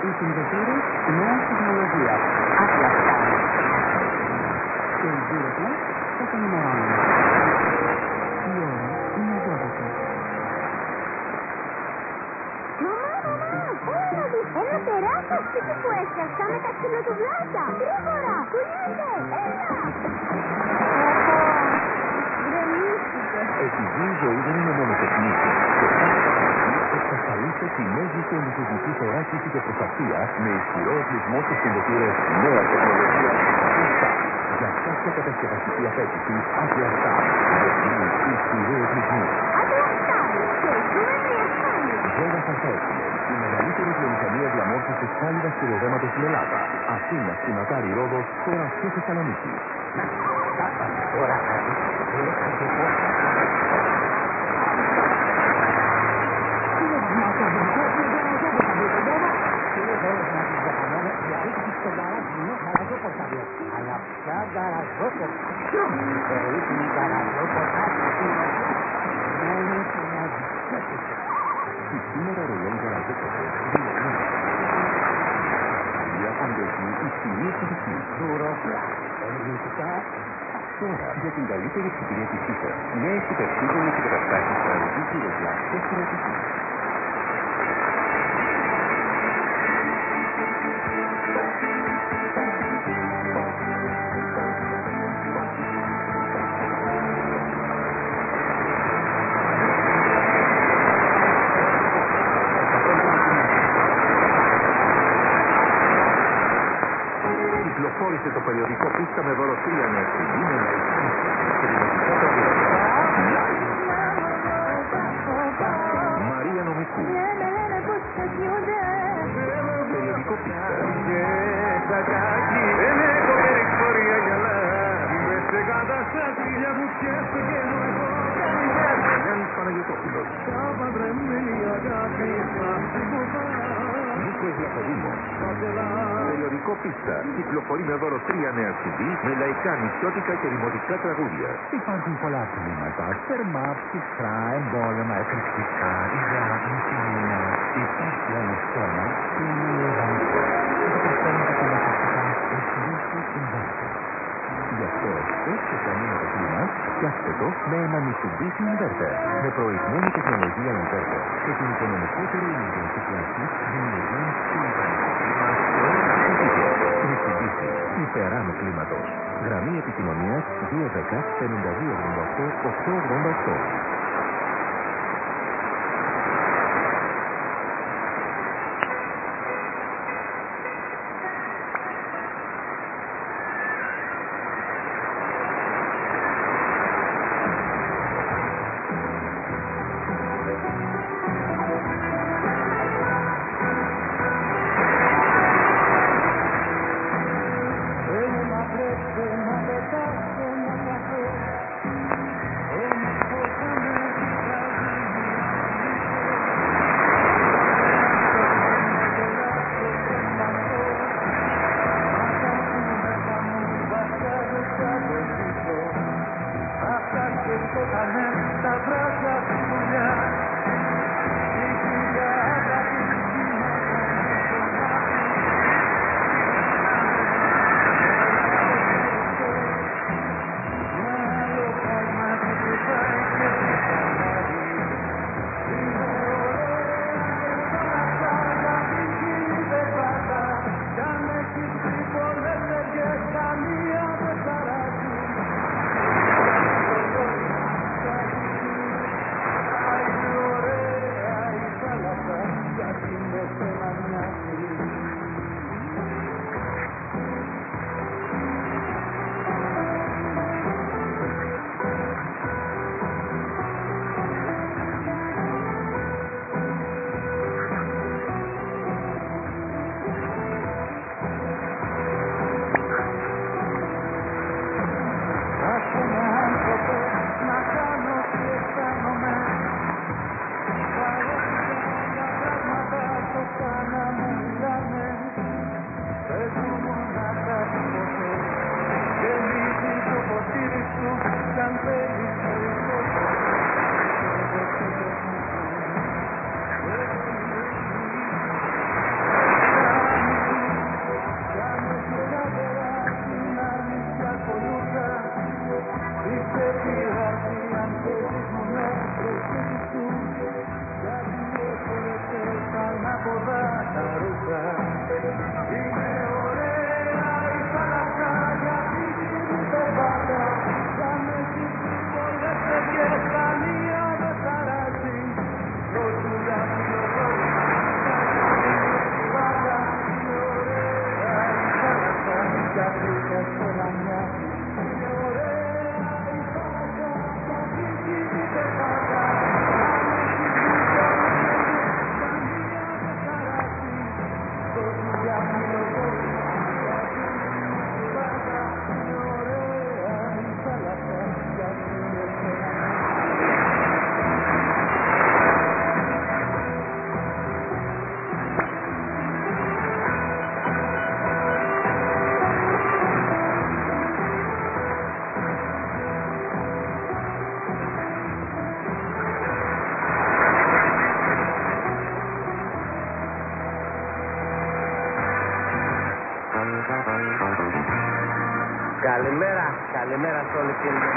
Οι κινητήρες νέας τεχνολογίας. Άκρα φτάνει. Και οι γύρω θα τον ενημερώνουν. Η ώρα είναι 12. Ένα τεράστιο σπίτι που έφτιαξα με τα ξυλοτουβλάκια. Γρήγορα, πουλιέται, έλα. Γκρεμίστηκε. Επειδή η ζωή δεν είναι μόνο τεχνική, εξασφαλίστε τη μέγιστη ενδεικτική θωράκιση και προστασία με ισχυρό οπλισμό στους κινητήρες νέα τεχνολογία. Για κάθε κατασκευαστική απέτηση, Atlas Star. Ισχυρό οπλισμό. Atlas Star. Και ζούμε η ασφάλεια. Ζώνα Σαφέτη. Η μεγαλύτερη βιομηχανία διαμόρφωσης χάλιβας χειροδέματος στην Ελλάδα. Αθήνα, Σκηνοτάρι, Ρόδος, τώρα και Θεσσαλονίκη. Τώρα κάτι. Αλλά πια Σήμερα ρολόι γαραζόπορτα. Για αντέχει ισχυρή ευτυχή. Τώρα για την καλύτερη εξυπηρέτησή σας. Νέες υπερσύγχρονες εγκαταστάσεις παραγωγής τηλεγλάς και στρατηγικής. Κυκλοφόρησε το περιοδικό πίστα με δωροτρία νέα στιγμή με λαϊκά και δημοτικά τραγούδια. Μαρία Νομικού. Περιοδικό πίστα. Γιάννης Παναγιωτόπουλος. Νίκος Λαχοδήμος. Περιοδικό πίστα. Κυκλοφορεί με δώρο 3 νέα CD με λαϊκά, νησιώτικα και δημοτικά τραγούδια. Υπάρχουν πολλά αθλήματα. Θερμά, ψυχρά, εμπόλεμα, εκρηκτικά, υγρά, νησιμένα. Υπάρχει όμως θέμα που είναι ιδανικό. Και το προσφέρουν τα τηλεφωνικά Mitsubishi Inverter. Γι' αυτό, όχι κανένα το κλίμα, φτιάξτε το με ένα Mitsubishi Inverter. Με προηγμένη τεχνολογία Inverter και την οικονομικότερη ενεργειακή κλάση δημιουργούν συλλογικό κλίμα σε όλα τα σπίτια. Mitsubishi, υπεράνω κλίματος. Γραμμή επικοινωνίας 210 52 78 888. Καλημέρα σε όλους, κύριε.